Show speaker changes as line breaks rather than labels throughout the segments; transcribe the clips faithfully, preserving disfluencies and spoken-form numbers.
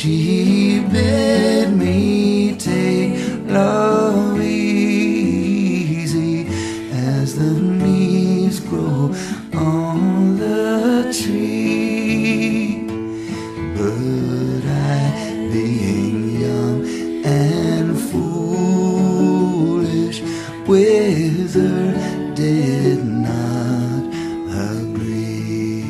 She bid me take love easy as the leaves grow on the tree. But I, being young and foolish with her, did not agree.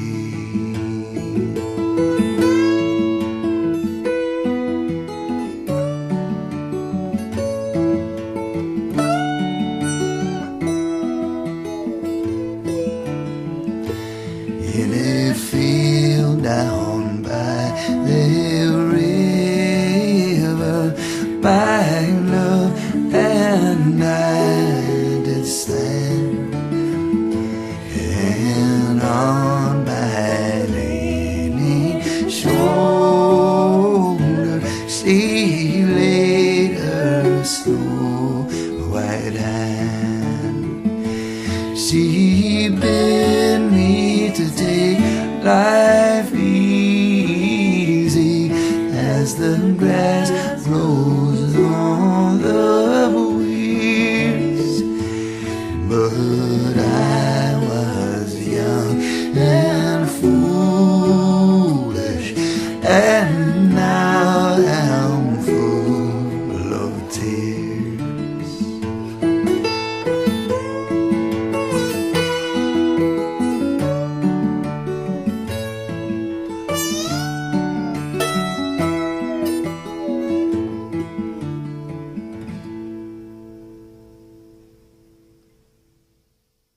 In a field down by the river, my love and I did stand, and on my leaning shoulder she laid her snow white hand. She bid me to take life easy as the grass grows on the weirs. But